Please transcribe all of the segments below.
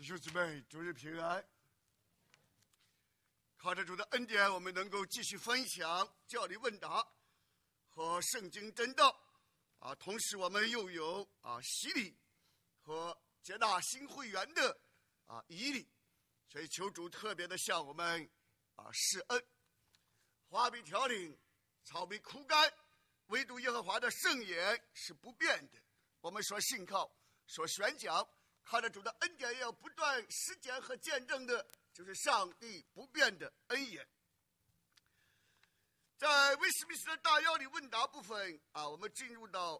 弟兄姊妹，主日平安。靠着主的恩典，我们能够继续分享教理问答和圣经真道同时我们又有洗礼和接纳新会员的洗礼，所以求主特别的向我们施恩。花被调领，草被枯干，唯独耶和华的圣言是不变的。我们所信靠、所宣讲，靠着主的恩典，要不断实践和见证的，就是上帝不变的恩言。在威斯敏斯特大要理问答部分我们进入到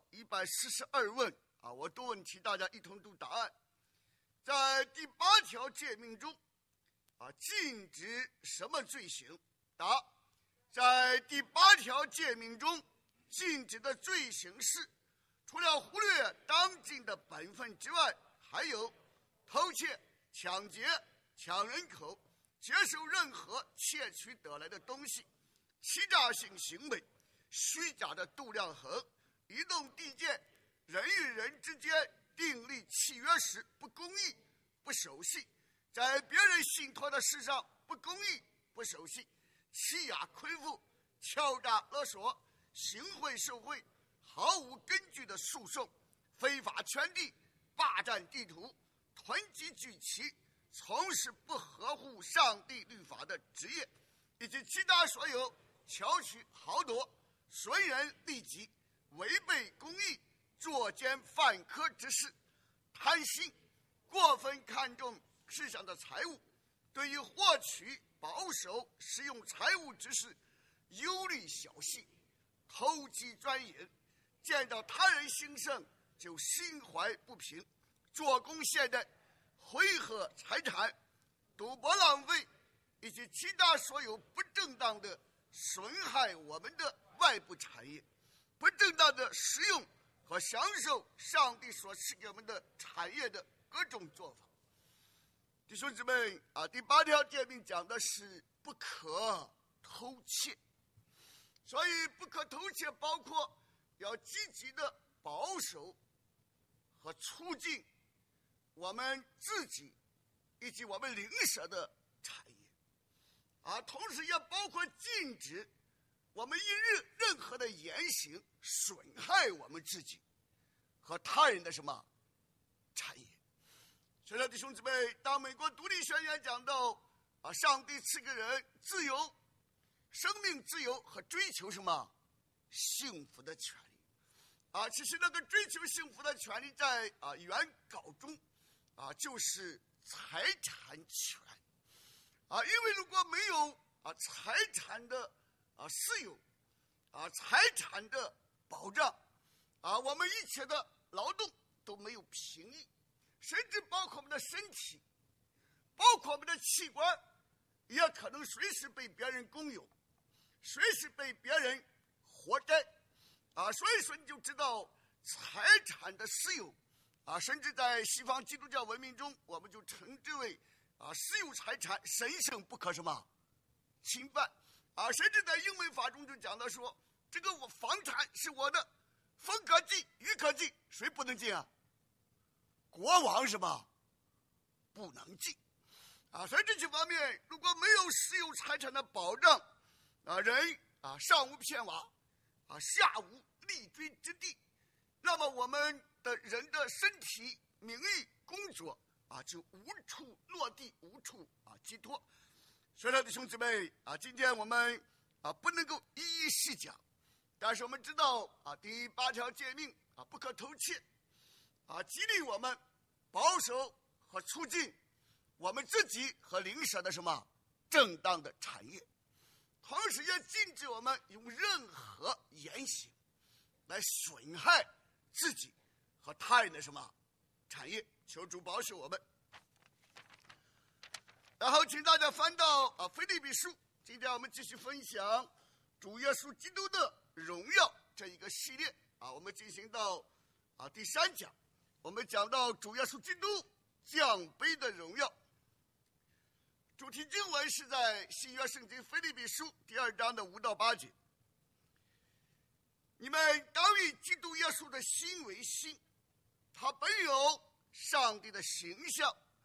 142问我多问题，大家一同读答案。在第8条诫命中禁止什么罪行？答：在第8条诫命中禁止的罪行是，除了忽略当尽的本分之外，还有偷窃、抢劫、抢人口、接受任何窃取得来的东西、欺诈性行为、虚假的度量衡、移动地界、人与人之间订立契约时不公义、不守信，在别人信托的事上不公义、不守信，欺压亏负、敲诈勒索、行贿受贿、毫无根据的诉讼、非法圈地、霸占地图、囤积聚集、从事不合乎上帝律法的职业，以及其他所有巧取豪夺、损人利己、违背公义、作奸犯科之事，贪心、过分看重世上的财物，对于获取、保守、使用财物之事忧虑小细，偷鸡钻营，见到他人兴盛就心怀不平，做贡献的挥霍财产、赌博浪费，以及其他所有不正当的损害我们的外部产业，不正当的使用和享受上帝所赐给我们的产业的各种做法。弟兄姊妹第8条诫命讲的是不可偷窃，所以不可偷窃包括要积极的保守和促进我们自己以及我们邻舍的产业同时也包括禁止我们任何的言行损害我们自己和他人的什么产业。所以弟兄姊妹，当美国独立宣言讲到上帝赐给人自由、生命自由和追求什么幸福的权利其实那个追求幸福的权利在原稿中就是财产权因为如果没有财产的私有财产的保障我们一切的劳动都没有平抑，甚至包括我们的身体，包括我们的器官，也可能随时被别人公有，随时被别人活摘所以说你就知道财产的私有甚至在西方基督教文明中，我们就称之为私有财产神圣不可什么侵犯甚至在英文法中就讲到说，这个房产是我的，风可进雨可进，谁不能进国王是吧？不能进所以这些方面如果没有私有财产的保障人上无片瓦下无立锥之地，那么我们的人的身体、名誉、工作就无处落地，无处寄托。所以弟兄姊妹今天我们不能够一一细讲，但是我们知道第8条诫命不可偷窃激励我们保守和促进我们自己和邻舍的什么正当的产业，同时也禁止我们用任何言行来损害自己和他人的什么产业。求主保守我们。然后请大家翻到腓立比书，今天我们继续分享主耶稣基督的荣耀这一个系列我们进行到第3讲，我们讲到主耶稣基督降卑的荣耀。主题经文是在新约圣经腓立比书第2章的5到8节。你们当以基督耶稣的心为心，他本有上帝的形象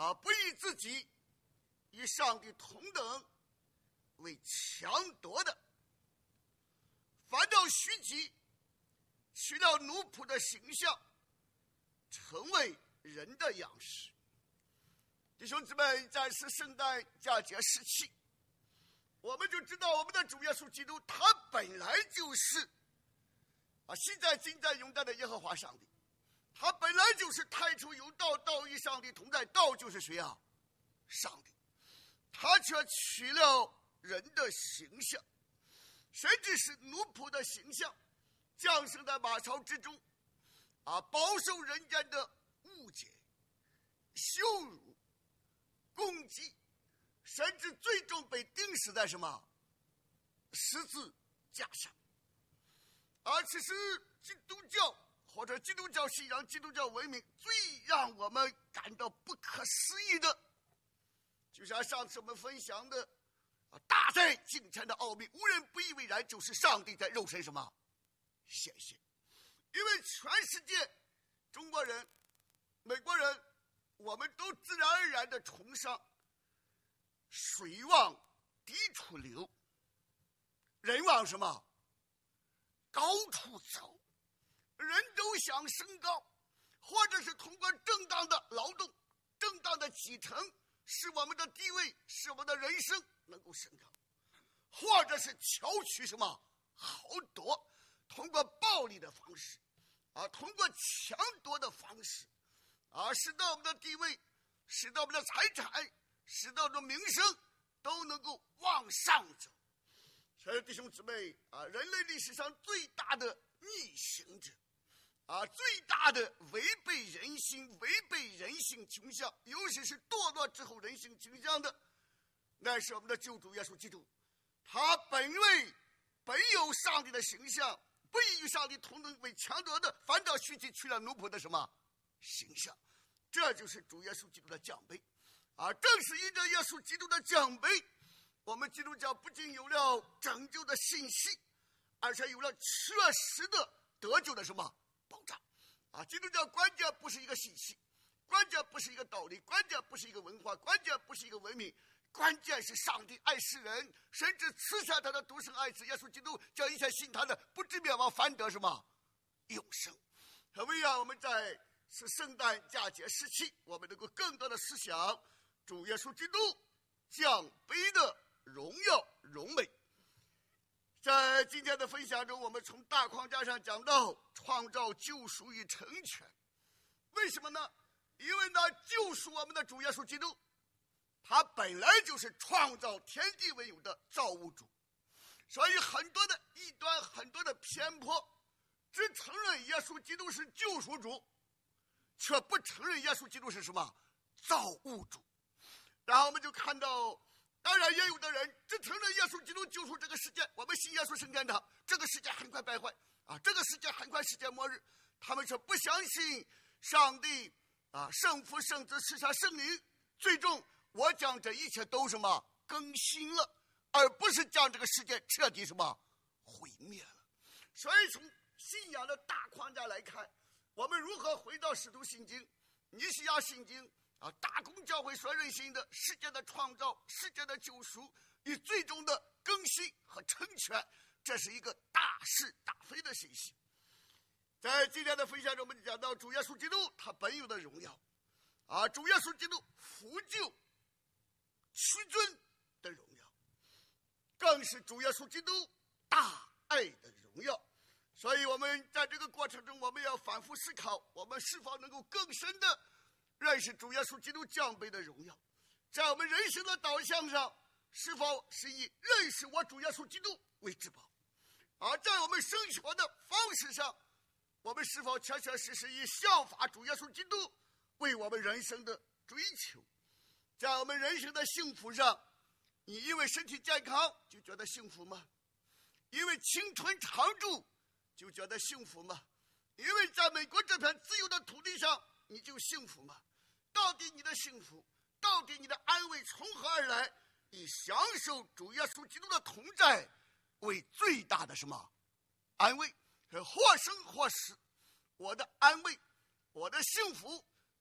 不以自己与上帝同等为强夺的，反倒虚己，取了奴仆的形象，成为人的样式。弟兄姊妹，在圣诞佳节时期，我们就知道我们的主耶稣基督，他本来就是昔在今在永在的耶和华上帝，他本来就是太初有道，道与上帝同在，道就是谁啊？上帝。他却取了人的形象，甚至是奴仆的形象，降生在马槽之中，饱受人间的误解、羞辱、攻击，甚至最终被钉死在什么十字架上。其实基督教或者基督教信仰、基督教文明最让我们感到不可思议的，就像上次我们分享的大在敬虔的奥秘，无人不以为然，就是上帝在肉身什么显现。因为全世界中国人、美国人，我们都自然而然的崇尚水往低处流，人往什么高处走，人都想升高，或者是通过正当的劳动、正当的继承，使我们的地位、使我们的人生能够升高，或者是巧取什么豪夺，通过暴力的方式通过抢夺的方式使到我们的地位，使到我们的财产，使到我们的名声都能够往上走。所以弟兄姊妹人类历史上最大的逆行者最大的违背人心、违背人性倾向，尤其是堕落之后人性倾向的，那是我们的救主耶稣基督。他本有上帝的形象，不以与上帝同等为强夺的，反倒虚己，取了奴仆的什么形象。这就是主耶稣基督的奖杯正是因着耶稣基督的奖杯，我们基督教不仅有了拯救的信息，而且有了确实的得救的什么保障基督教关键不是一个信息，关键不是一个道理，关键不是一个文化，关键不是一个文明，关键是上帝爱世人，甚至赐下他的独生爱子耶稣基督，叫一切信他的不至灭亡，反得什么永生。为让我们在圣诞佳节时期，我们能够更多的思想主耶稣基督奖杯的荣耀荣美。在今天的分享中，我们从大框架上讲到创造、救赎与成全。为什么呢？因为呢，救赎我们的主耶稣基督，他本来就是创造天地为有的造物主，所以很多的异端、很多的偏颇，只承认耶稣基督是救赎主，却不承认耶稣基督是什么造物主。然后我们就看到，当然也有的人只承认耶稣基督救赎这个世界，我们信耶稣升天堂，这个世界很快败坏这个世界很快世界末日，他们却不相信上帝圣父圣子赐下圣灵，最终我将这一切都什么更新了，而不是将这个世界彻底什么毁灭了。所以从信仰的大框架来看，我们如何回到使徒信经、尼西亚信经大公教会所认信的世界的创造、世界的救赎与最终的更新和成全，这是一个大是大非的信息。在今天的分享中，我们讲到主耶稣基督他本有的荣耀主耶稣基督扶救屈尊的荣耀，更是主耶稣基督大爱的荣耀。所以我们在这个过程中，我们要反复思考，我们是否能够更深的认识主耶稣基督降杯的荣耀，在我们人生的导向上，是否是以认识我主耶稣基督为至宝，而在我们生活的方式上，我们是否确确实实以效法主耶稣基督为我们人生的追求。在我们人生的幸福上，你因为身体健康就觉得幸福吗？因为青春常驻就觉得幸福吗？因为在美国这片自由的土地上你就幸福吗？到底你的幸福，到底你的安慰从何而来？以享受主耶稣基督的同在为最大的什么安慰？或生或死，我的安慰，我的幸福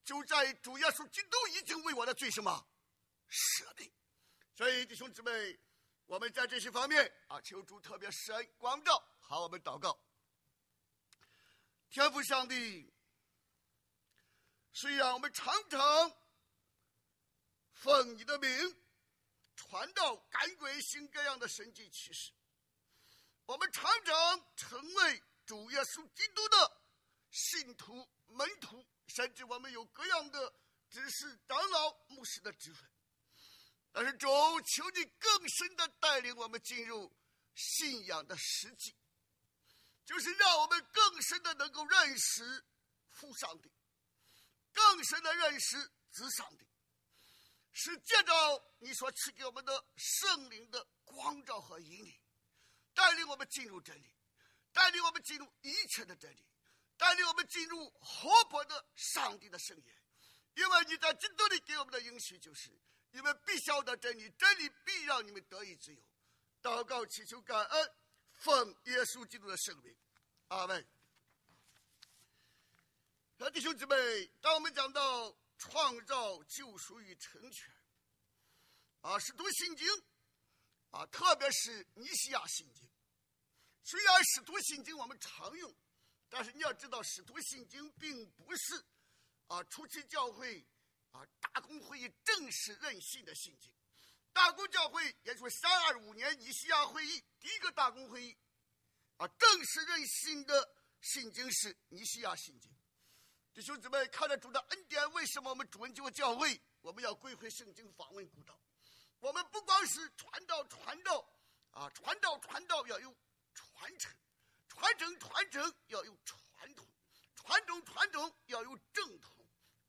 就在主耶稣基督已经为我的罪什么舍命。所以弟兄姊妹，我们在这些方面求主特别施恩光照。好，我们祷告。天父上帝，虽然我们常常奉你的名传道赶鬼行各样的神迹奇事，我们常常成为主耶稣基督的信徒门徒，甚至我们有各样的执事长老牧师的职分，但是主，求你更深的带领我们进入信仰的实际，就是让我们更深的能够认识父上帝，更深的认识子上帝，是借着你所赐给我们的圣灵的光照和引领，带领我们进入真理，带领我们进入一切的真理，带领我们进入活泼的上帝的圣言。因为你在基督里给我们的应许就是，你们必晓得真理，真理必让你们得以自由。祷告祈求感恩，奉耶稣基督的圣名，阿们。弟兄姊妹，当我们讲到创造、救赎与成全使徒信经特别是尼西亚信经，虽然使徒信经我们常用，但是你要知道，使徒信经并不是初期教会大公会议正式认信的信经。大公教会也就是325年尼西亚会议第一个大公会议正式认信的信经是尼西亚信经。弟兄姊妹，看着主的恩典，为什么我们主恩救教会我们要归回圣经，访问古道？我们不光是传道要有传承，传承要有传统，传统要有正统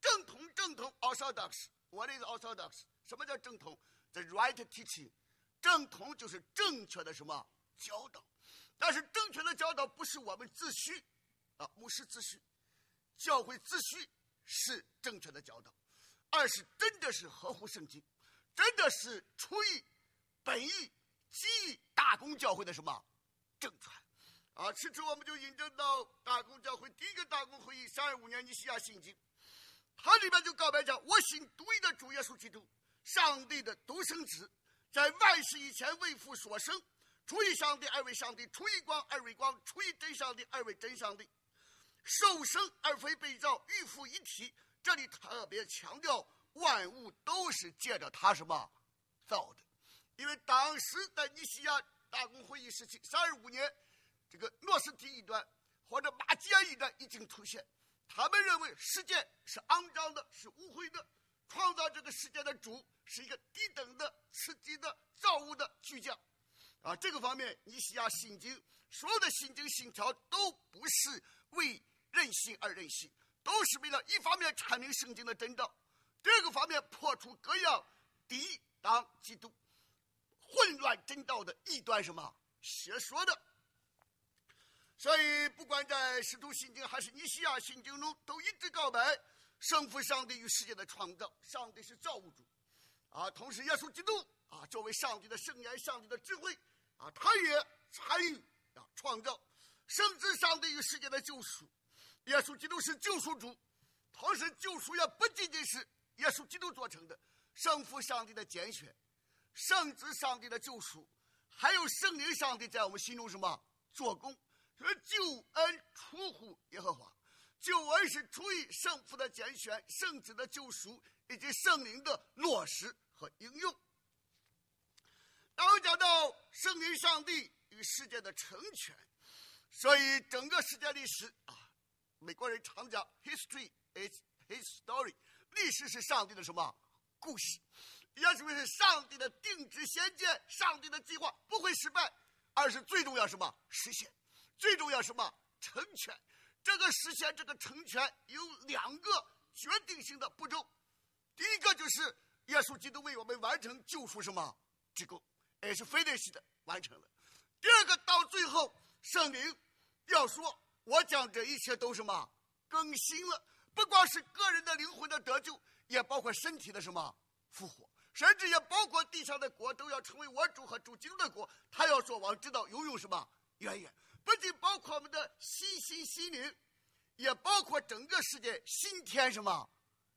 ，orthodox。 What is orthodox？ 什么叫正统？ The right teaching。 正统就是正确的什么教导，但是正确的教导不是我们自诩牧师自诩，教会自诩是正确的教导，而是真的是合乎圣经，真的是出于本意基于大公教会的什么正传其实我们就引证到大公教会第一个大公会议325年尼西亚信经，它里面就告白讲，我信独一的主耶稣基督，上帝的独生子，在万世以前为父所生，出于上帝二位上帝，出于光二位光，出于真上帝二位真上帝，受生而非被造，与父一体。这里特别强调万物都是借着他什么造的，因为当时在尼西亚大公会议时期325年，这个诺斯底异端或者马基亚异端已经出现，他们认为世界是肮脏的，是污秽的，创造这个世界的主是一个低等的、刺激的、造物的巨匠这个方面尼西亚信经所有的信经信条都不是为任性而任性，都是为了一方面阐明圣经的真道，第二个方面破除各样抵挡基督混乱真道的异端什么邪说的。所以不管在使徒信经还是尼西亚信经中，都一直告白圣父上帝与世界的创造，上帝是造物主同时耶稣基督作为上帝的圣言，上帝的智慧他也参与创造，圣子上帝与世界的救赎。耶稣基督是救赎主，同时救赎也不仅仅是耶稣基督做成的，圣父上帝的拣选，圣子上帝的救赎，还有圣灵上帝在我们心中什么做工。所以救恩出乎耶和华，救恩是出于圣父的拣选，圣子的救赎，以及圣灵的落实和应用。然后讲到圣灵上帝与世界的成全，所以整个世界历史美国人常讲 history is his story， 历史是上帝的什么故事，也就是上帝的定旨先见，上帝的计划不会失败，而是最重要什么实现，最重要什么成全。这个实现这个成全有2个决定性的步骤，第一个就是耶稣基督为我们完成救赎什么之功，也是finish的完成了。第二个到最后圣灵要说，我将这一切都什么更新了，不光是个人的灵魂的得救，也包括身体的什么复活，甚至也包括地上的国都要成为我主和主基督的国。他要说王知道游泳什么渊源，不仅包括我们的心灵，也包括整个世界新天什么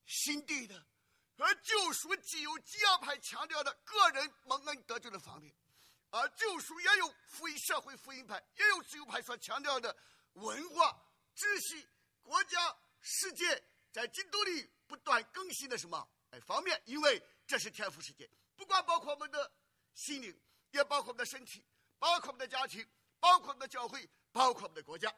心地的，而救赎既有基要派强调的个人蒙恩得救的方面，而救赎也有福音社会福音派，也有自由派所强调的文化、秩序、国家、世界在基督里不断更新的什么方面，因为这是天赋世界，不光包括我们的心灵，也包括我们的身体，包括我们的家庭，包括我们的教会，包括我们的国家。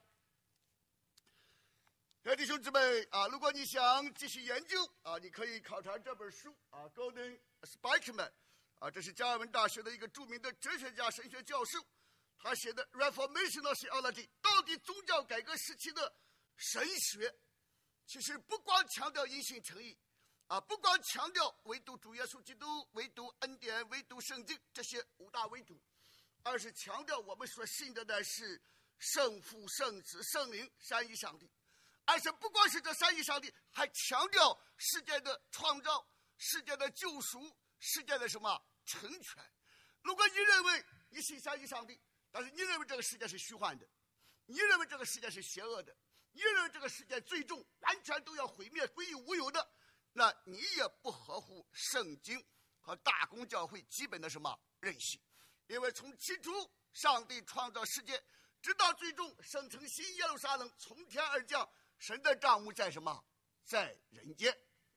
弟兄姊妹如果你想继续研究你可以考察这本书Gordon Spikeman 这是加尔文大学的一个著名的哲学家、神学教授，他写的 Reformational Theology， 到底宗教改革时期的神学其实不光强调因信称义不光强调唯独主耶稣基督、唯独恩典、唯独圣经这些五大唯独，而是强调我们所信的是圣父、圣子、圣灵三一上帝。而且不光是这三一上帝，还强调世界的创造、世界的救赎、世界的什么成全。如果你认为你信三一上帝，但是你认为这个世界是虚幻的，你认为这个世界是邪恶的，你认为这个世界最终完全都要毁灭、归于无有的，那你也不合乎圣经和大公教会基本的什么认识。因为从起初上帝创造世界，直到最终生成新耶路撒冷从天而降，神的账目在什么？在人间。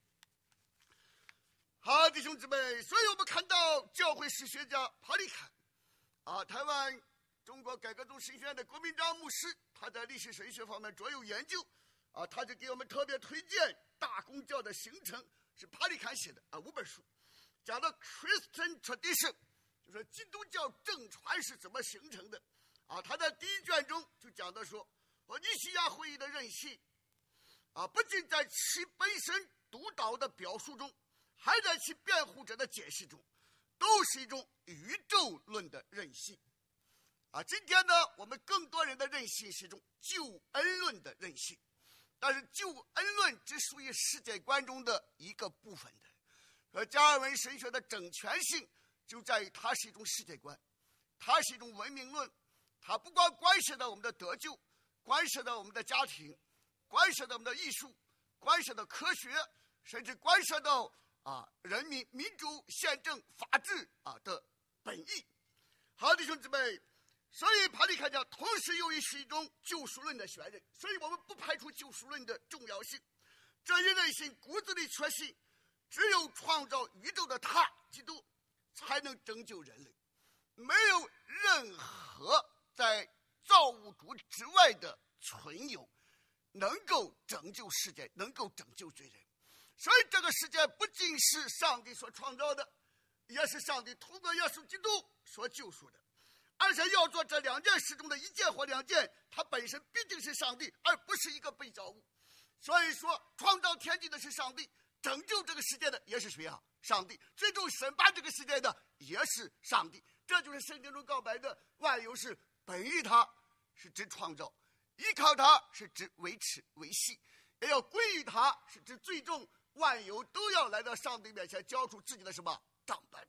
好，弟兄姊妹，所以我们看到教会史学家帕里坎台湾中国改革宗神学院的郭明章牧师，他在历史神学方面卓有研究他就给我们特别推荐大公教的形成，是帕里坎写的5本书，讲到 Christian Tradition， 就是基督教正传是怎么形成的他在第一卷中就讲到说，尼西亚会议的认信不仅在其本身独导的表述中，还在其辩护者的解释中，都是一种宇宙论的认信今天呢，我们更多人的认信是一种救恩论的认信，但是救恩论只属于世界观中的一个部分的，而加尔文神学的整全性就在于它是一种世界观，它是一种文明论，它不光关系到我们的得救，关系到我们的家庭，关系到我们的艺术，关系到科学，甚至关系到人民民主、宪政、法治的本意。好，弟兄姊妹，所以帕里坎讲，同时由于是一种救赎论的选任，所以我们不排除救赎论的重要性。这一类型骨子里确信，只有创造宇宙的他基督才能拯救人类，没有任何在造物主之外的存有能够拯救世界，能够拯救罪人。所以这个世界不仅是上帝所创造的，也是上帝通过耶稣基督所救赎的，而且要做这两件事中的一件或两件，它本身必定是上帝，而不是一个被造物。所以说创造天地的是上帝，拯救这个世界的也是谁上帝，最终审判这个世界的也是上帝。这就是圣经中告白的，万有是本于他，是指创造，依靠他是指维持维系，也要归于他，是指最终万有都要来到上帝面前交出自己的什么账本。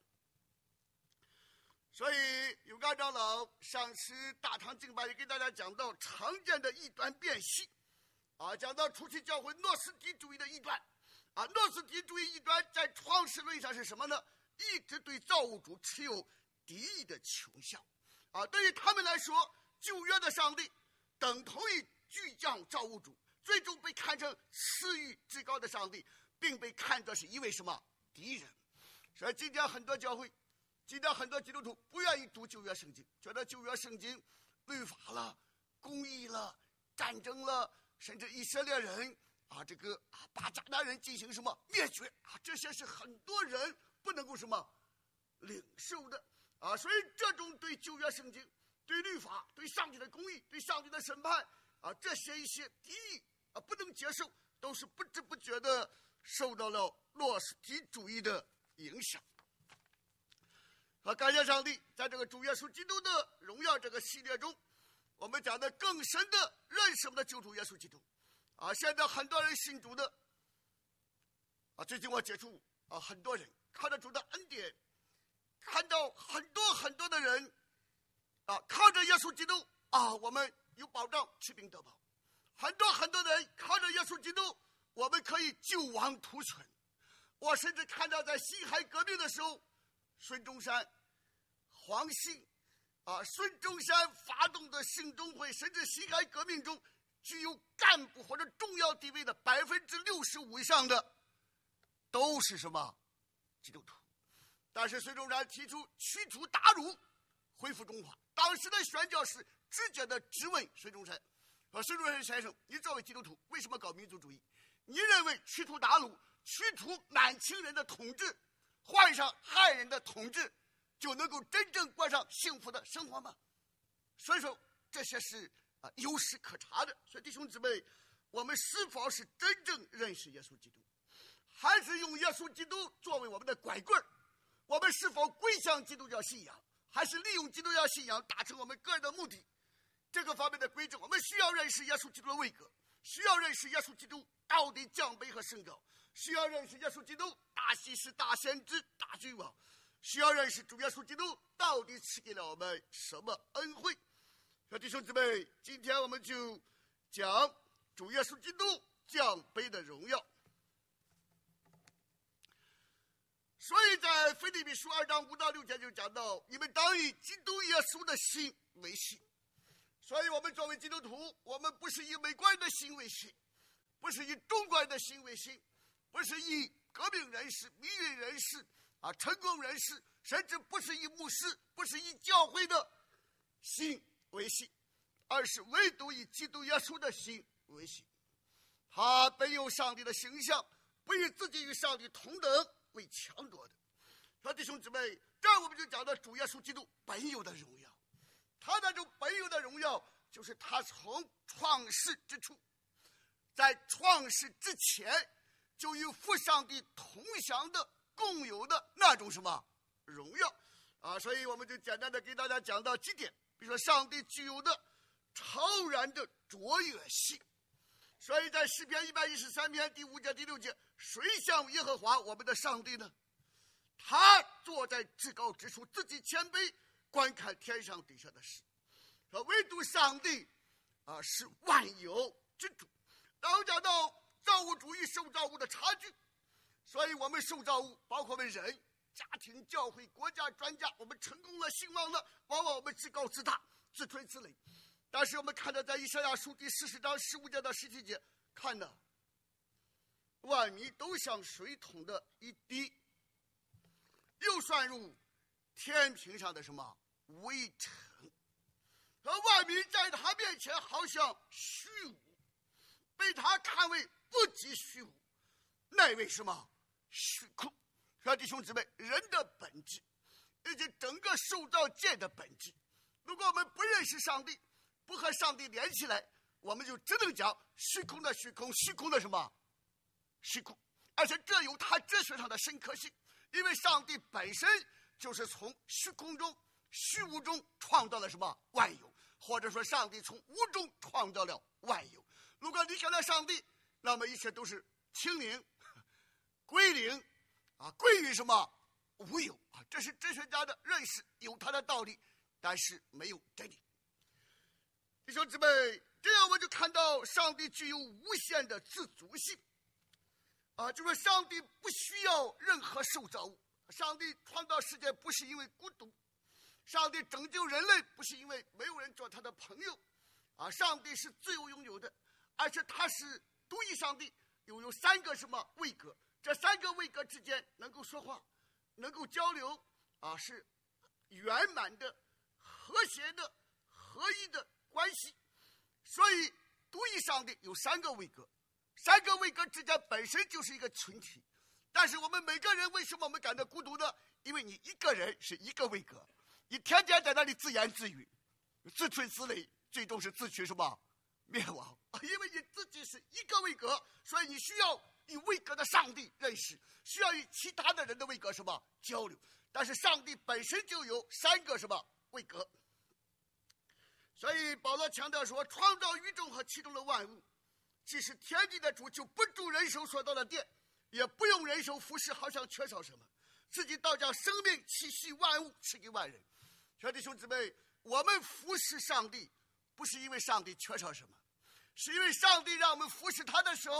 所以永刚长老上次大堂敬拜也给大家讲到常见的异端辨析讲到初期教会诺斯底主义的异端诺斯底主义异端在创世论上是什么呢？一直对造物主持有敌意的倾向对于他们来说，旧约的上帝等同于巨匠造物主，最终被看成次于至高的上帝，并被看作是一位什么敌人。所以今天很多教会，今天很多基督徒不愿意读旧约圣经，觉得旧约圣经律法了、公义了、战争了，甚至以色列人把迦南人进行什么灭绝这些是很多人不能够什么领受的所以这种对旧约圣经、对律法、对上帝的公义、对上帝的审判这些一些敌意不能接受，都是不知不觉的受到了诺斯底主义的影响。感谢上帝，在这个主耶稣基督的荣耀这个系列中，我们讲的更深的认识我们的救主耶稣基督现在很多人信主的最近我接触很多人靠着主的恩典，看到很多的人靠着耶稣基督我们有保障，吃饼得饱。很多人靠着耶稣基督， 我们可以救亡图存。我甚至看到在辛亥革命的时候，孙中山、黄兴孙中山发动的兴中会，甚至辛亥革命中具有干部或者重要地位的65%以上的都是什么基督徒。但是孙中山提出驱除鞑虏，恢复中华。当时的宣教士直接的质问孙中山说：“孙中山先生，你作为基督徒，为什么搞民族主义？你认为驱除鞑虏、驱除满清人的统治，换上汉人的统治，就能够真正过上幸福的生活吗？”所以说这些是有史可查的。所以弟兄姊妹，我们是否是真正认识耶稣基督，还是用耶稣基督作为我们的拐棍？我们是否归向基督教信仰，还是利用基督教信仰达成我们个人的目的？这个方面的规正，我们需要认识耶稣基督的位格，需要认识耶稣基督到底降卑和升高，需要认识耶稣基督大祭司、大先知、大君王，需要认识主耶稣基督到底赐给了我们什么恩惠。弟兄姊妹，今天我们就讲主耶稣基督降卑的荣耀。所以在腓立比书2章5到6节就讲到，你们当以基督耶稣的心为心。所以我们作为基督徒，我们不是以美国人的心为心，不是以中国人的心为心，不是以革命人士、民运人士成功人士，甚至不是以牧师，不是以教会的心为心，而是唯独以基督耶稣的心为心。他本有上帝的形象，不以自己与上帝同等为强夺的。说弟兄姊妹，这儿我们就讲到主耶稣基督本有的荣耀。他那种本有的荣耀，就是他从创世之初，在创世之前就与父上帝同享的共有的那种什么荣耀所以我们就简单的给大家讲到几点。比如说上帝具有的超然的卓越性。所以在诗篇113篇第5节第6节，谁像耶和华我们的上帝呢？他坐在至高之处，自己谦卑，观看天上地下的事。说唯独上帝是万有之主。然后讲到造物主与受造物的差距，所以我们受造物，包括我们人、家庭、教会、国家、专家，我们成功了、兴旺了，往往我们自高自大、自吹自擂。但是我们看到在以赛亚书第40章15节到17节，看到万民都像水桶的一滴，又算入天平上的什么微尘。和万民在他面前好像虚无，被他看为不及虚无，那为什么虚空？说弟兄姊妹，人的本质以及整个受造界的本质，如果我们不认识上帝，不和上帝连起来，我们就只能讲虚空的虚空，虚空的什么虚空。而且这有他哲学上的深刻性，因为上帝本身就是从虚空中、虚无中创造了什么万有，或者说上帝从无中创造了万有。如果离开了上帝，那么一切都是清零、归零归于什么无有这是哲学家的认识，有他的道理，但是没有真理。弟兄姊妹，这样我们就看到上帝具有无限的自足性就是上帝不需要任何受造物。上帝创造世界不是因为孤独，上帝拯救人类不是因为没有人做他的朋友上帝是自由拥有的，而且他是独一上帝，有3个什么位格，这3个位格之间能够说话，能够交流是圆满的、和谐的、合一的关系。所以独一上帝有3个位格，3个位格之间本身就是一个群体。但是我们每个人为什么我们感到孤独呢？因为你一个人是一个位格，你天天在那里自言自语、自吹自擂，最终是自取什么灭亡。因为你自己是一个位格，所以你需要与位格的上帝认识，需要与其他的人的位格什么交流。但是上帝本身就有3个什么位格。所以保罗强调说，创造宇宙和其中的万物，既是天地的主，就不住人手所造的殿，也不用人手服侍，好像缺少什么，自己倒将生命气息万物赐给万人。兄弟兄姊妹，我们服侍上帝不是因为上帝缺少什么，是因为上帝让我们服侍他的时候，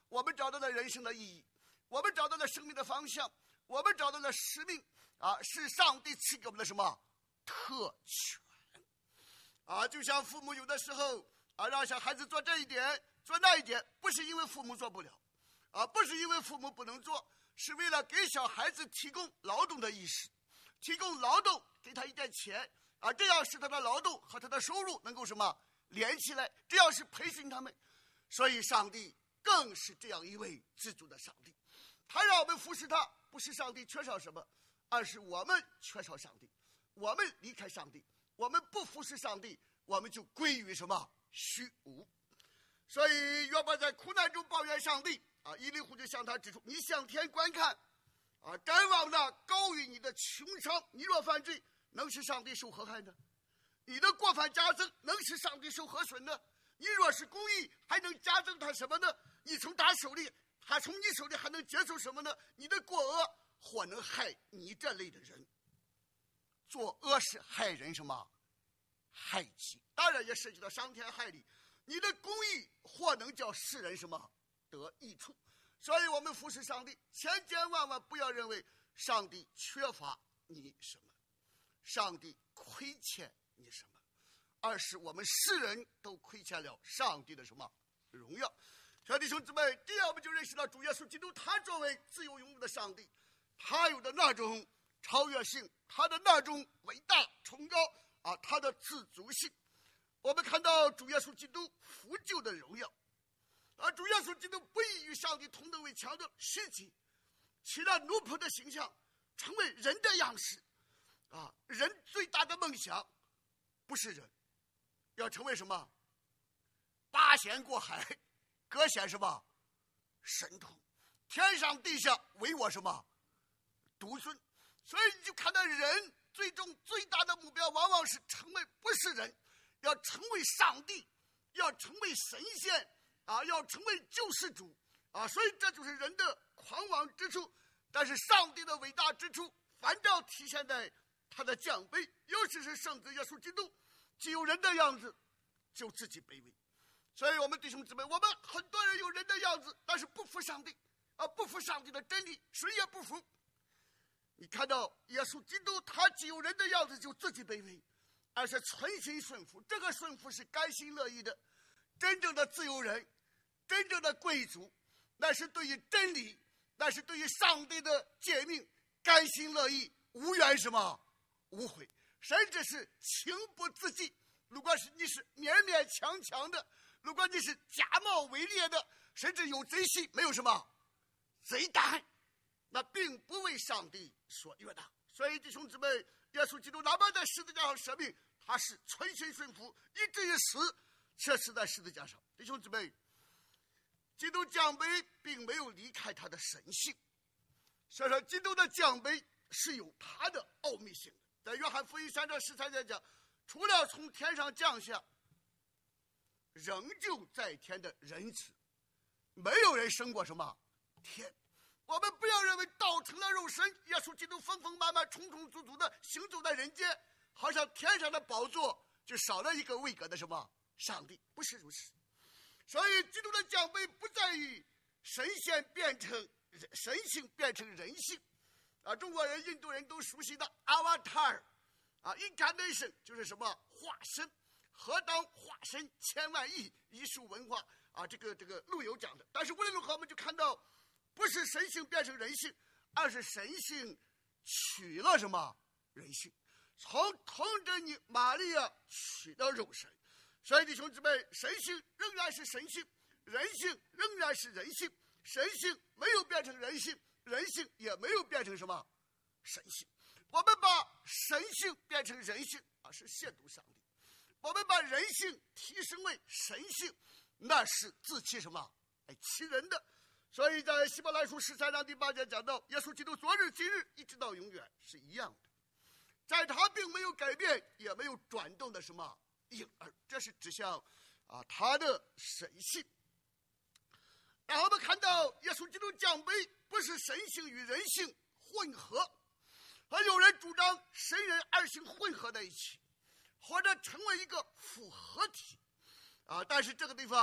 我们找到了人生的意义，我们找到了生命的方向，我们找到了使命是上帝赐给我们的什么特权就像父母有的时候让小孩子做这一点做那一点，不是因为父母做不了不是因为父母不能做，是为了给小孩子提供劳动的意识，提供劳动，给他一点钱这样使他的劳动和他的收入能够什么连起来，这样是培训他们。所以上帝更是这样一位知足的上帝，他让我们服侍他，不是上帝缺少什么，而是我们缺少上帝，我们离开上帝，我们不服侍上帝，我们就归于什么虚无。所以约伯在苦难中抱怨上帝以利户就向他指出，你向天观看瞻望那高于你的穷伤，你若犯罪，能使上帝受何害呢？你的过犯加增，能使上帝受何损呢？你若是公义，还能加增他什么呢？你从他手里，他从你手里还能接受什么呢？你的过恶或能害你这类的人。作恶是害人什么？害己，当然也涉及到伤天害理。你的公义或能叫世人什么得益处。所以我们服侍上帝，千千万万不要认为上帝缺乏你什么，上帝亏欠你什么，而是我们世人都亏欠了上帝的什么荣耀。小弟兄姊妹，这样我们就认识到主耶稣基督，他作为自由永无的上帝，他有的那种超越性，他的那种伟大崇高他的自足性。我们看到主耶稣基督复救的荣耀主耶稣基督不以与上帝同等为强的实际，起了奴仆的形象，成为人的样式人最大的梦想不是人，要成为什么？八仙过海，各显什么神通，天上地下唯我什么独尊。所以你就看到人最终最大的目标往往是成为不是人，要成为上帝，要成为神仙要成为救世主所以这就是人的狂妄之处。但是上帝的伟大之处反倒体现在他的降卑，尤其是圣子耶稣基督既有人的样子，就自己卑微。所以我们弟兄姊妹，我们很多人有人的样子，但是不服上帝不服上帝的真理，谁也不服。你看到耶稣基督，他既有人的样子，就自己卑微，而是存心顺服。这个顺服是甘心乐意的。真正的自由人，真正的贵族，那是对于真理，那是对于上帝的诫命甘心乐意，无缘什么无悔，甚至是情不自禁。如果是你是勉勉强强的，如果你是假冒伪劣的，甚至有贼心，没有什么贼胆，那并不为上帝所悦纳。所以弟兄姊妹，耶稣基督哪怕在十字架上舍命，他是存心顺服，以至于死，却死在十字架上。弟兄姊妹，基督降卑并没有离开他的神性，所以说基督的降卑是有他的奥秘性的。在约翰福音3章13节讲，除了从天上降下仍旧在天的人子，没有人升过什么天。我们不要认为道成了肉身，耶稣基督丰丰满满充充足足的行走在人间，好像天上的宝座就少了一个位格的什么上帝，不是如此。所以基督的降卑不在于神性变成人性中国人印度人都熟悉的 avatar incarnation 就是什么化身，何当化身千万亿，艺术文化这个陆游讲的。但是无论如何，我们就看到不是神性变成人性，而是神性取了什么人性，从童贞女玛利亚取了肉身。所以弟兄姊妹，神性仍然是神性，人性仍然是人性，神性没有变成人性，人性也没有变成什么神性。我们把神性变成人性是亵渎上帝，我们把人性提升为神性，那是自欺什么欺人的。所以在希伯来书13章第8节讲到，耶稣基督昨日今日一直到永远是一样的，在他并没有改变也没有转动的什么婴儿，这是指向他的神性。然后我们看到耶稣基督降卑不是神性与人性混合，而有人主张神人二性混合在一起，或者成为一个复合体但是这个地方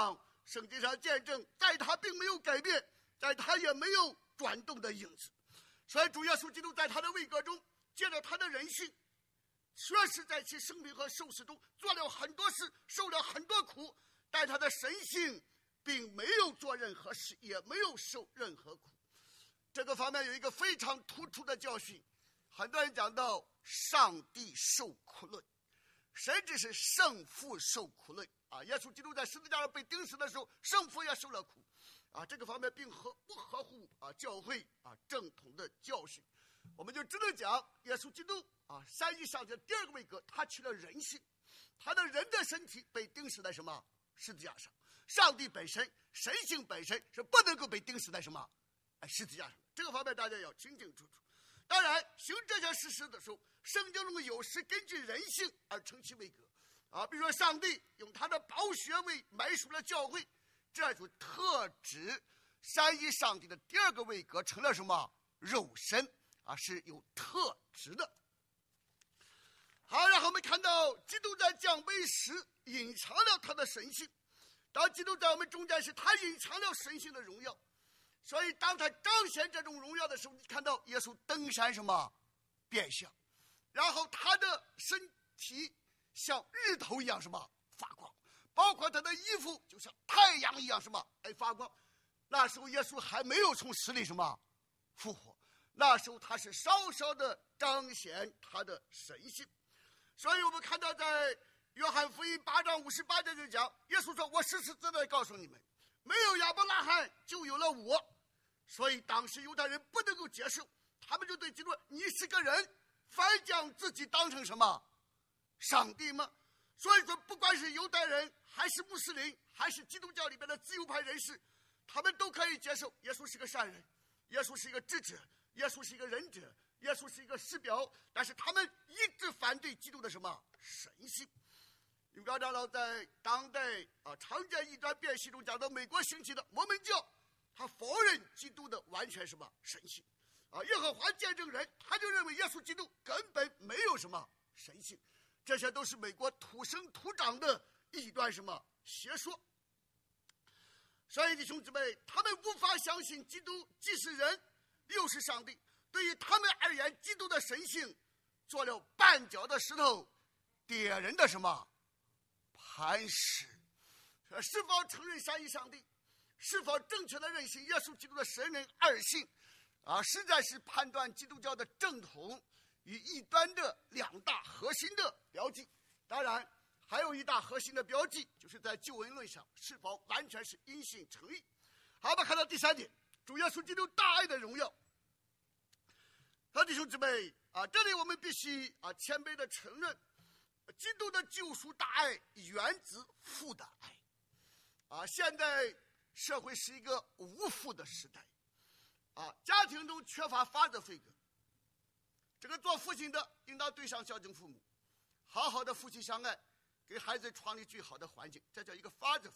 圣经上见证，在他并没有改变，在他也没有转动的影子。所以主耶稣基督在他的位格中，借着他的人性，确实在其生命和受死中做了很多事，受了很多苦，但他的神性并没有做任何事，也没有受任何苦。这个方面有一个非常突出的教训，很多人讲到上帝受苦论，甚至是圣父受苦论啊。耶稣基督在十字架上被钉死的时候，圣父也受了苦啊。这个方面并不合乎教会正统的教训。我们就只能讲耶稣基督三一上帝的第二个位格，他取了人性，他的人的身体被钉死在什么十字架上。上帝本身神性本身是不能够被钉死在什么十字架上。这个方面大家要清清楚楚。当然行这些事实的时候，圣经中有时根据人性而称其位格比如说上帝用他的宝血为买赎了教会，这就特指三一上帝的第二个位格成了什么肉身是有特质的。好，然后我们看到基督在降卑时隐藏了他的神性，当基督在我们中间时，他隐藏了神性的荣耀，所以当他彰显这种荣耀的时候，你看到耶稣登山什么变相，然后他的身体像日头一样什么发光，包括他的衣服就像太阳一样什么发光。那时候耶稣还没有从死里什么复活，那时候他是稍稍的彰显他的神性。所以我们看到在约翰福音8章58节就讲，耶稣说，我实实在在告诉你们，没有亚伯拉罕就有了我。所以当时犹太人不能够接受，他们就对基督，你是个人，反将自己当成什么上帝吗？所以说不管是犹太人还是穆斯林还是基督教里边的自由派人士，他们都可以接受耶稣是个善人，耶稣是一个智者，耶稣是一个仁者，耶稣是一个师表，但是他们一直反对基督的什么神性。于高长老在当代常见异端辨析中讲到，美国兴起的摩门教，他否认基督的完全什么神性耶和华见证人他就认为耶稣基督根本没有什么神性。这些都是美国土生土长的异端什么邪说。所以弟兄姊妹，他们无法相信基督既是人又是上帝，对于他们而言，基督的神性做了绊脚的石头，跌人的什么磐石。是否承认三一上帝，是否正确的认识耶稣基督的神人二性实在是判断基督教的正统与异端的两大核心的标记。当然还有一大核心的标记，就是在救恩论上是否完全是因信称义。好，我们看到第三点，主耶稣基督大爱的荣耀。弟兄姊妹这里我们必须谦卑的承认，基督的救赎大爱源自父的爱现在社会是一个无父的时代家庭中缺乏father figure，这个做父亲的应当对上孝敬父母，好好的夫妻相爱，给孩子创立最好的环境，这叫一个father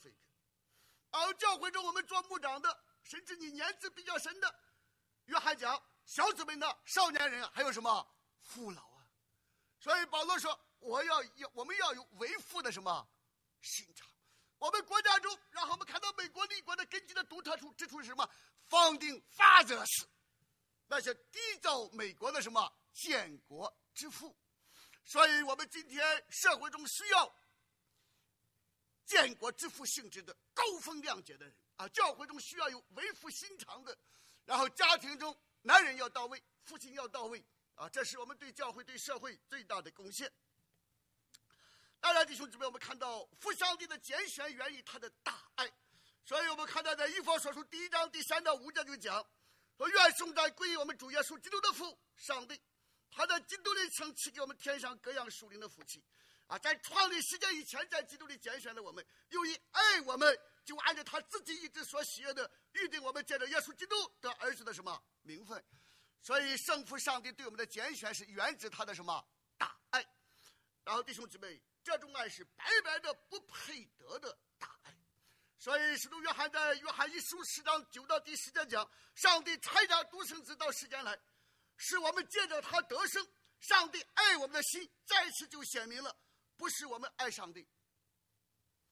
figure。教会中我们做牧长的，甚至你年纪比较深的，约翰讲小子们的少年人还有什么父老所以保罗说我们要有为父的什么心肠。我们国家中，然后我们看到美国立国的根基的独特之处是什么？founding fathers，那些缔造美国的什么建国之父。所以我们今天社会中需要建国之父性质的高风亮节的人教会中需要有为父心肠的，然后家庭中男人要到位，父亲要到位这是我们对教会对社会最大的贡献。当然弟兄姊妹，我们看到父上帝的拣选源于他的大爱，所以我们看到在以弗所书1章第3到5节就讲说，愿颂赞归于我们主耶稣基督的父上帝，他在基督里曾赐给我们天上各样属灵的福气在创立世界以前，在基督里拣选了我们，由于爱我们，就按照他自己一直所喜悦的预定我们借着耶稣基督的儿子的什么名分。所以圣父上帝对我们的拣选是源自他的什么大爱。然后弟兄姊妹，这种爱是白白的不配得的大爱。所以使徒约翰在约翰一书10章9到第10节讲，上帝差将独生子到世间来，使我们借着他得生。上帝爱我们的心再次就显明了，不是我们爱上帝，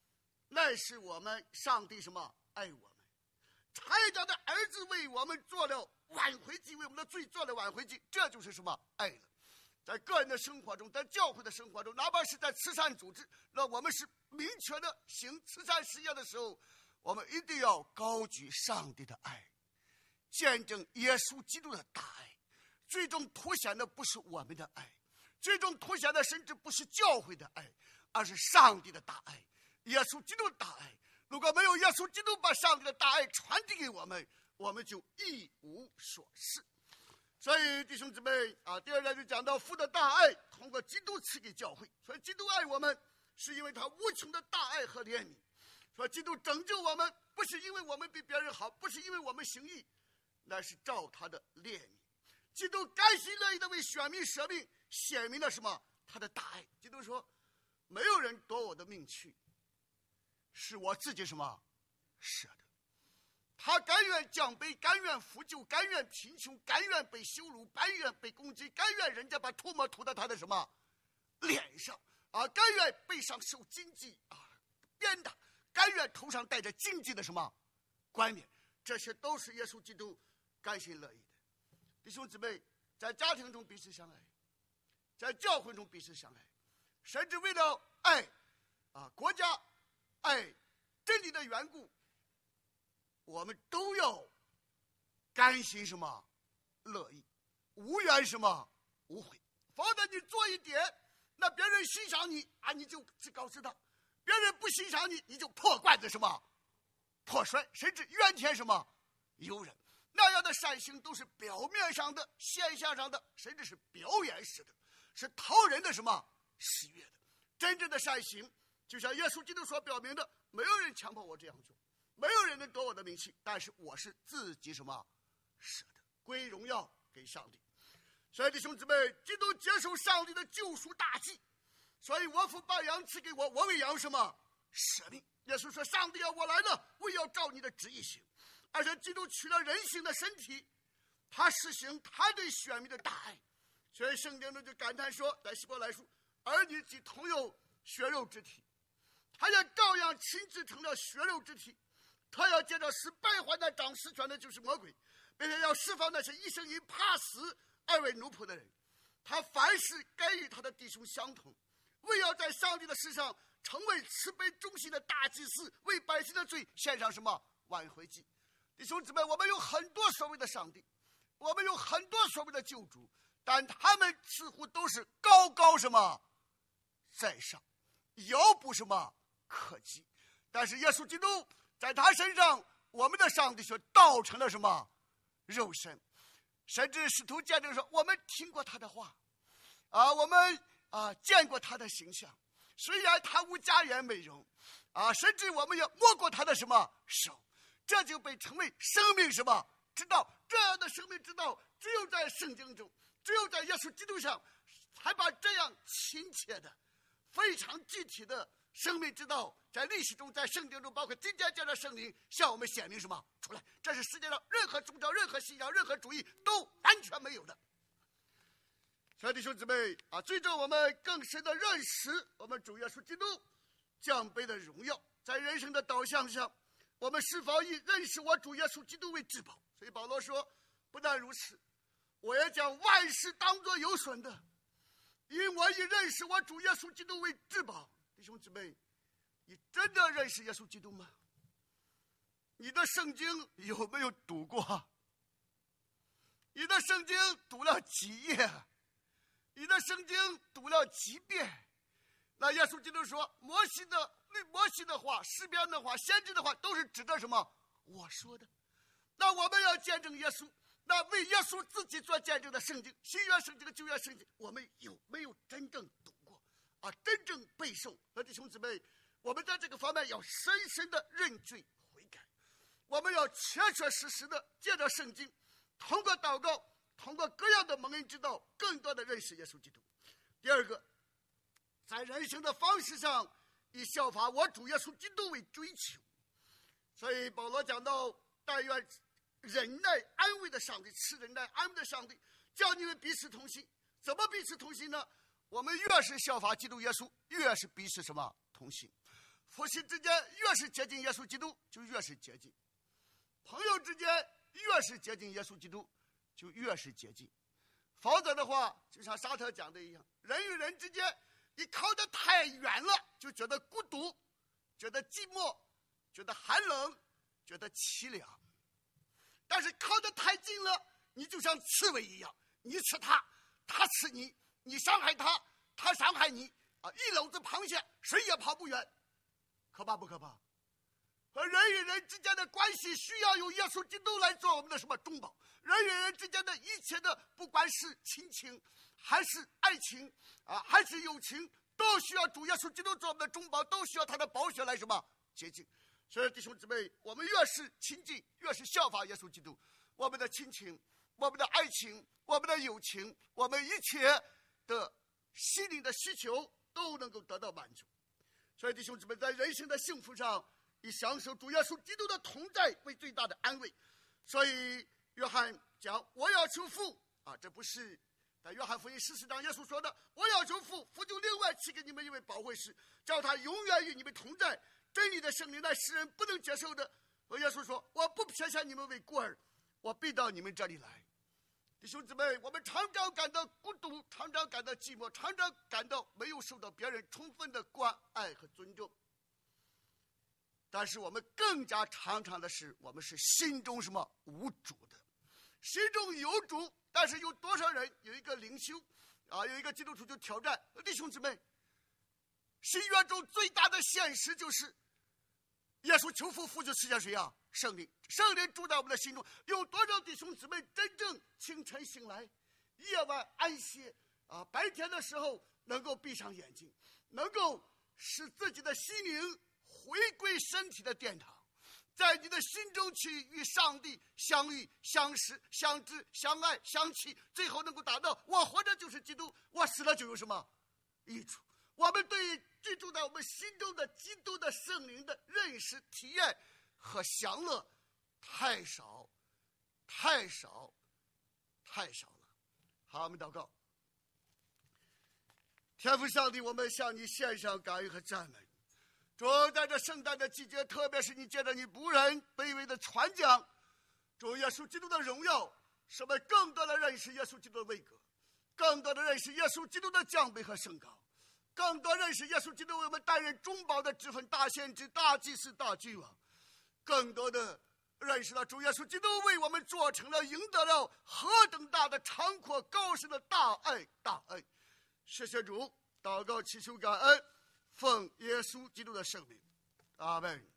乃是我们上帝什么爱我们，差他的儿子为我们做了挽回祭，为我们的罪做了挽回祭，这就是什么爱了。在个人的生活中，在教会的生活中，哪怕是在慈善组织，那我们是明确的行慈善事业的时候，我们一定要高举上帝的爱，见证耶稣基督的大爱。最终凸显的不是我们的爱，最终凸显的甚至不是教会的爱，而是上帝的大爱，耶稣基督的大爱。如果没有耶稣基督把上帝的大爱传递给我们，我们就一无所事。所以弟兄姊妹第二章就讲到父的大爱通过基督赐给教会，所以基督爱我们是因为他无穷的大爱和怜悯。说基督拯救我们不是因为我们比别人好，不是因为我们行义，乃是照他的怜悯。基督甘心乐意的为选民舍命，显明了什么？他的大爱。基督说没有人夺我的命去，是我自己什么舍的。他甘愿降卑，甘愿扶救，甘愿贫穷，甘愿被羞辱，甘愿被攻击，甘愿人家把唾沫涂到他的什么脸上甘愿背上受荆棘鞭打，甘愿头上戴着荆棘的什么冠冕，这些都是耶稣基督甘心乐意的。弟兄姊妹，在家庭中彼此相爱，在教会中彼此相爱，甚至为了爱国家、爱真理的缘故，我们都要甘心什么乐意，无缘什么无悔。否则你做一点，那别人欣赏你你就自高自大；别人不欣赏你，你就破罐子什么破摔，甚至怨天什么尤人。那样的善行都是表面上的、现象上的，甚至是表演式的，是讨人的什么喜悦的。真正的善行，就像耶稣基督所表明的，没有人强迫我这样做，没有人能夺我的名气，但是我是自己什么舍的，归荣耀给上帝。所以弟兄姊妹，基督接受上帝的救赎大祭，所以我父把羊赐给我，我为羊什么舍命。耶稣说上帝我来了，我要照你的旨意行。而且基督取了人性的身体，他实行他对选民的大爱。所以圣经中就感叹说，在希伯来书，儿女既同有血肉之体，他也照样亲自成了血肉之体。他要借着使败坏的掌实权的就是魔鬼，并且要释放那些一生因怕死而为奴仆的人。他凡事该与他的弟兄相同，为要在上帝的世上成为慈悲忠心的大祭司，为百姓的罪献上什么挽回祭。弟兄姊妹，我们有很多所谓的上帝，我们有很多所谓的救主，但他们似乎都是高高什么在上，遥不什么可及。但是耶稣基督在他身上，我们的上帝却道成了什么肉身。甚至使徒见证说，我们听过他的话我们见过他的形象，虽然他无家园美容甚至我们也摸过他的什么手，这就被称为生命什么之道。这样的生命之道只有在圣经中，只有在耶稣基督上，才把这样亲切的非常具体的生命之道在历史中，在圣经中，包括今天借着圣灵向我们显明什么出来。这是世界上任何宗教、任何信仰、任何主义都完全没有的。所以弟兄姊妹最终我们更深的认识我们主耶稣基督降卑的荣耀。在人生的导向上，我们是否以认识我主耶稣基督为至宝？所以保罗说，不但如此，我也将万事当作有损的，因我以认识我主耶稣基督为至宝。弟兄姊妹，你真的认识耶稣基督吗？你的圣经有没有读过？你的圣经读了几页？你的圣经读了几遍？那耶稣基督说，摩西的话、诗篇的话、先知的话，都是指着什么？我说的。那我们要见证耶稣，那为耶稣自己做见证的圣经，新约圣经、旧约圣经，我们有没有真正读过真正背诵？和弟兄姊妹，我们在这个方面要深深的认罪悔改，我们要切切实实的借着圣经，通过祷告，通过各样的蒙恩之道，更多的认识耶稣基督。第二个，在人生的方式上，以效法我主耶稣基督为追求。所以保罗讲到，但愿忍耐安慰的上帝，赐忍耐安慰的上帝，叫你们彼此同心。怎么彼此同心呢？我们越是效法基督耶稣，越是彼此什么同心。 夫妻之间越是接近耶稣基督，就越是接近；朋友之间越是接近耶稣基督，就越是接近。否则的话，就像沙特讲的一样，人与人之间你靠得太远了，就觉得孤独，觉得寂寞，觉得寒冷，觉得凄凉。但是靠得太近了，你就像刺猬一样，你吃它，它吃你，你伤害它，它伤害你啊！一篓子螃蟹，谁也跑不远。可怕不可怕？和人与人之间的关系需要有耶稣基督来做我们的什么中保？人与人之间的一切的，不管是亲情，还是爱情啊，还是友情，都需要主耶稣基督做我们的中保，都需要他的宝血来什么洁净。所以弟兄姊妹，我们越是亲近，越是效法耶稣基督，我们的亲情，我们的爱情，我们的友情，我们一切的心灵的需求都能够得到满足。所以弟兄姊妹，在人生的幸福上，以享受主耶稣基督的同在为最大的安慰。所以约翰讲我要求父啊，这不是在约翰福音14章耶稣说的我要求父，父就另外赐给你们一位保惠师，叫他永远与你们同在。真理的圣灵乃世人不能接受的。和耶稣说，我不撇下你们为孤儿，我必到你们这里来。弟兄姊妹，我们常常感到孤独，常常感到寂寞，常常感到没有受到别人充分的关爱和尊重。但是我们更加常常的是，我们是心中什么无主的，心中有主，但是有多少人有一个领袖啊，有一个基督徒就挑战弟兄姊妹，新约中最大的现实就是耶稣求父，父就赐下谁啊？圣灵，圣灵住在我们的心中。有多少弟兄姊妹真正清晨醒来，夜晚安歇啊，白天的时候能够闭上眼睛，能够使自己的心灵回归身体的殿堂，在你的心中去与上帝相遇、相识、相知、相爱、相契，最后能够达到我活着就是基督，我死了就有什么益处。我们对于居住在我们心中的基督的圣灵的认识、体验和享乐太少太少太少了。好，我们祷告。天父上帝，我们向你献上感恩和赞美。主，在这圣诞的季节，特别是你借着你仆人卑微的传讲主耶稣基督的荣耀，使我们更多的认识耶稣基督的位格，更多的认识耶稣基督的降卑和升高，更多认识耶稣基督为我们担任中保的职分，大先知、大祭司、大君王，更多的认识了主耶稣基督为我们做成了、赢得了何等大的长阔高深的大爱大恩。谢谢主，祷告祈求感恩，奉耶稣基督的圣名，阿们。